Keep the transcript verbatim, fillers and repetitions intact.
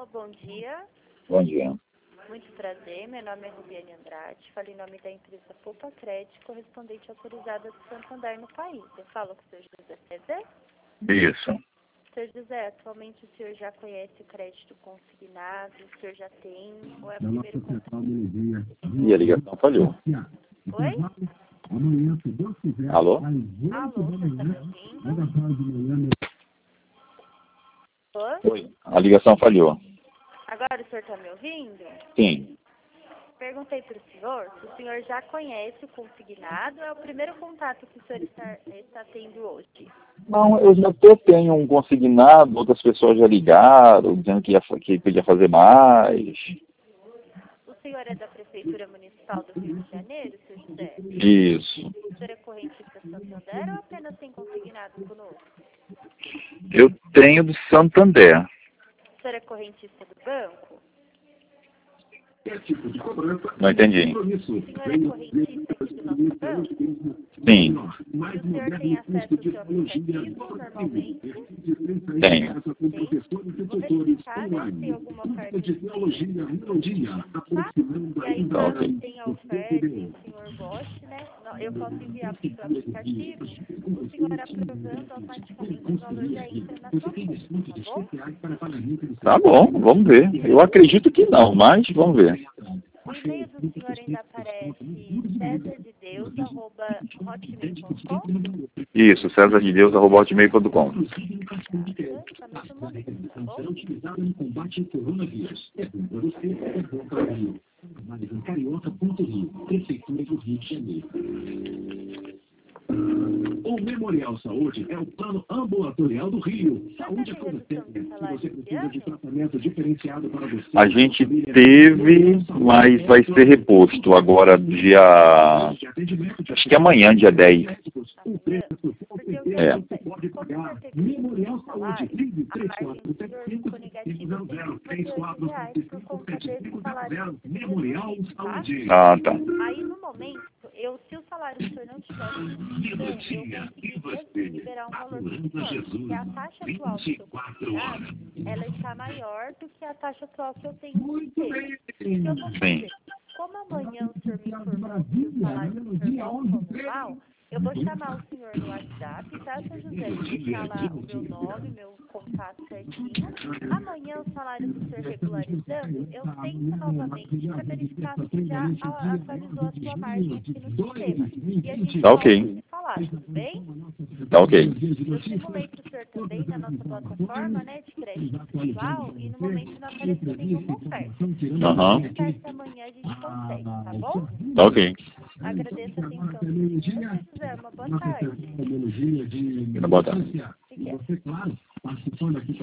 Alô, bom dia. Bom dia. Muito prazer, meu nome é Rubiane Andrade, falo em nome da empresa Poupa Crédito, correspondente autorizada do Santander no país. Eu falo com o senhor José César? Isso. senhor José, atualmente o senhor já conhece o crédito consignado, o senhor já tem, ou é o primeiro contato? E a ligação falhou. Oi? Alô? Alô, o senhor está me ouvindo? Oi? Oi. A ligação falhou. Agora o senhor está me ouvindo? Sim. Perguntei para o senhor se o senhor já conhece o consignado, é o primeiro contato que o senhor está, está tendo hoje. Não, eu já até tenho um consignado, outras pessoas já ligaram, dizendo que, ia, que podia fazer mais. O senhor é da Prefeitura Municipal do Rio de Janeiro, senhor José? Isso. O senhor é correntista Santander ou apenas tem consignado conosco? Eu tenho do Santander. O senhor é correntista do banco? Não entendi. O senhor é correntista aqui do nosso banco? Sim. E o senhor tem acesso ao seu aplicativo normalmente? Tenho. Tem. Vou verificar, né, se tem alguma oferta disponível. Tá? E aí, Tá, caso ok. tenha oferta e o senhor goste, né, eu posso enviar para o seu aplicativo, o senhor aprovando automaticamente o valor já entra na sua conta, tá bom? Tá bom, vamos ver. Eu acredito que não, mas vamos ver. O e-mail do senhor ainda aparece cesar de deus arroba hotmail ponto com. Isso, cesar de deus arroba hotmail ponto com. Tá muito momento, tá bom? O Memorial Saúde é o plano ambulatorial do Rio. Saúde é Você tem redução de salário você esse precisa de ano? tratamento diferenciado para você. A gente teve, mas vai ser reposto agora dia... Acho que é amanhã, dia dez. Amanhã? Porque o que É. acontece? Como o senhor teve redução de salário, a margem do senhor ficou negativa cento e cinquenta e oito reais por conta desse salário que você teve reduzido, tá? Ah, tá. Aí, no momento, eu, se o salário do senhor não tivesse reduzido, eu conseguiria sim liberar um valor para o senhor, porque a taxa atual do seu consignado, ela está maior do que a taxa atual que eu tenho de ter. O que eu vou fazer? Como amanhã o senhor me informou que o salário do senhor voltou ao normal, eu vou chamar o senhor no WhatsApp, tá, seu José? Vou deixar lá o meu nome, meu contato certinho. Amanhã o salário do senhor regularizando, eu tento novamente para verificar se já a- atualizou a sua margem aqui no sistema. E a gente Tá volta ok. a se falar, tudo bem? Tá ok. Eu simulei para o senhor também na nossa plataforma, né, de crédito pessoal, e no momento não apareceu nenhuma oferta. Aham. Vamos ver se amanhã a gente consegue, tá bom? Tá ok. Agradeço a atenção do senhor. Se quiser, uma boa tarde. Boa tarde. Obrigada.